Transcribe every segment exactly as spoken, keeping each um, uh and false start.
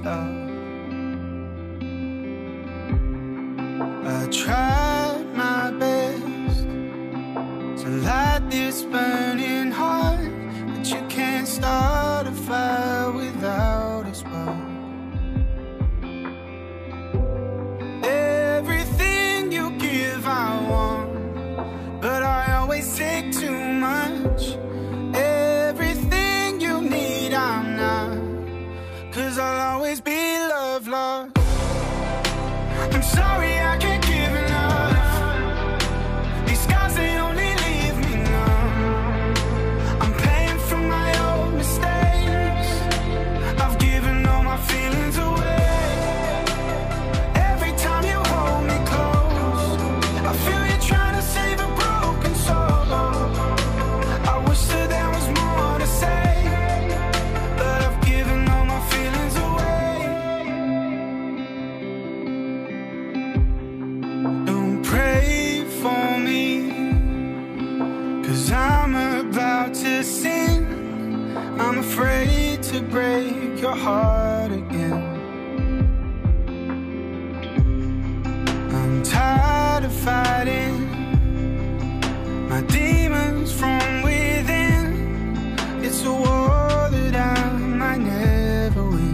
love. I tried my best to light this burning heart, but you can't start a fire without a spark. Everything you give I want, but I always take too much. Everything you need I'm not, 'cause I'll always be love lost. I'm sorry I can't give enough. These scars, they only leave me numb. I'm paying for my old mistakes. I've given all my feelings away. Every time you hold me close, I feel you trying to save a broken soul. I wish that there was more to say, but I've given all my feelings away. Don't pray for me, 'cause I'm about to sin. I'm afraid to break your heart again. I'm tired of fighting my demons from within. It's a war that I might never win.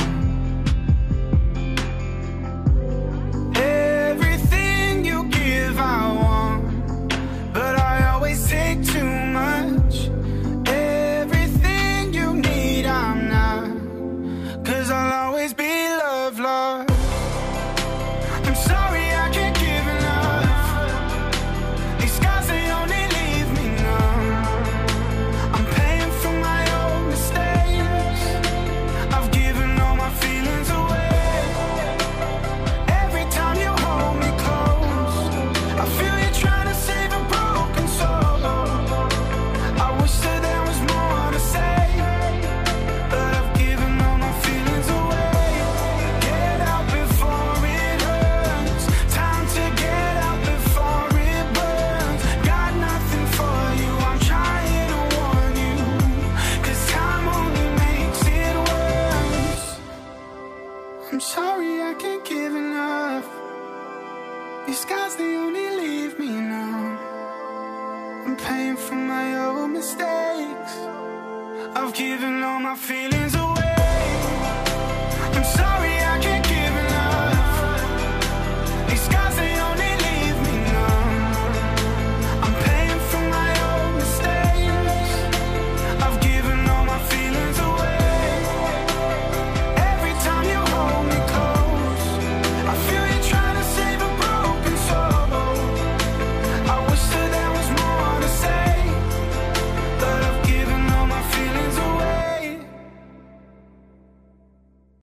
Everything you give I want, but I always take too much. Everything you need I'm not, 'cause I'll always be love lost. I'm sorry I can't give enough. These scars, they only leave me numb. I'm paying for my old mistakes. I've given all my feelings away. Every time you hold me close, I feel you trying to save a broken soul. I wish that there was more to say, but I've given all my feelings away. Get out before it hurts. Time to get out before it burns. Got nothing for you, I'm trying to warn you, 'cause time only makes it worse. I'm sorry I can't give enough. These scars, they only leave me numb. I'm paying for my old mistakes. I've given all my feelings away.